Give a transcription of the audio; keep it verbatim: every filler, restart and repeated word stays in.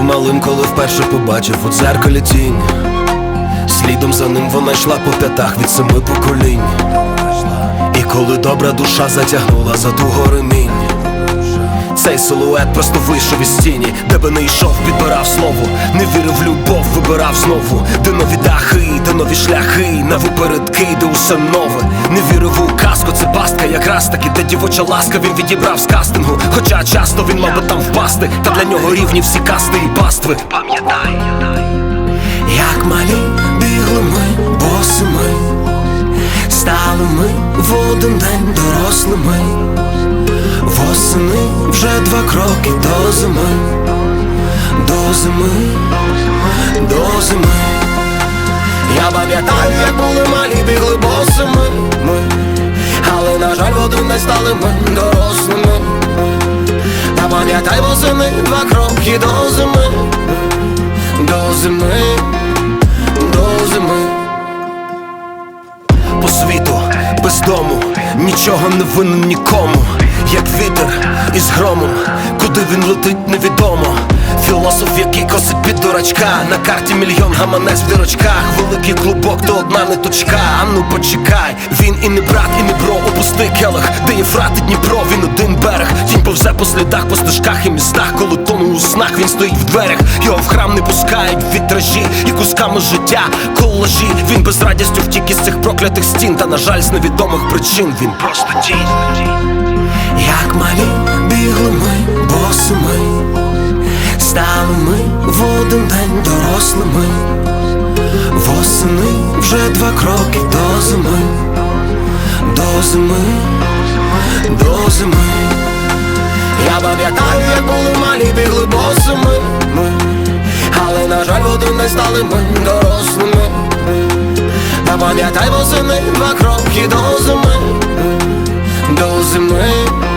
малим, коли вперше побачив у дзеркалі тінь. Слідом за ним вона йшла по п'ятах від семи поколінь. І коли добра душа затягнула за туго ремінь, цей силует просто вийшов із тіні. Де би не йшов, підбирав слово. Не вірив в любов, вибирав знову. Де нові дахи, де нові шляхи, на випередки, де усе нове. Не вірив у казку, це пастка, якраз таки, де дівоча ласка він відібрав з кастингу. Хоча часто він мав би там впасти, та для нього рівні всі касти і пастви. Пам'ятай, як малі бігли ми босими, стали ми в один день дорослими. Восени вже два кроки до зими, до зими, до зими. Я пам'ятаю, як були малі, бігли босими ми, але, на жаль, в один день стали ми дорослими. Та пам'ятай, восени два кроки до зими, до зими, до зими. По світу, без дому, нічого не винен нікому. Як вітер із громом, куди він летить невідомо. Філософ, який косить під дурачка. На карті мільйон, гаманець в дирочках. Великий клубок, то одна ниточка. А ну почекай, він і не брат, і не бро. Опусти келих, де Єфрат і Дніпро. Він один берег, тінь повзе по слідах, по стежках і містах. Коли тону у снах, він стоїть в дверях. Його в храм не пускають вітражі і кусками життя колажі. Він без радістю втік із цих проклятих стін. Та, на жаль, з невідомих причин він просто тінь. Як малі бігли ми босими, стали ми в один день дорослими. Восени вже два кроки до зими, до зими, до зими. Я пам'ятаю, як були малі, бігли босими ми, але, на жаль, в один день стали ми дорослими. Та пам'ятай, восени два кроки до зими, до зими.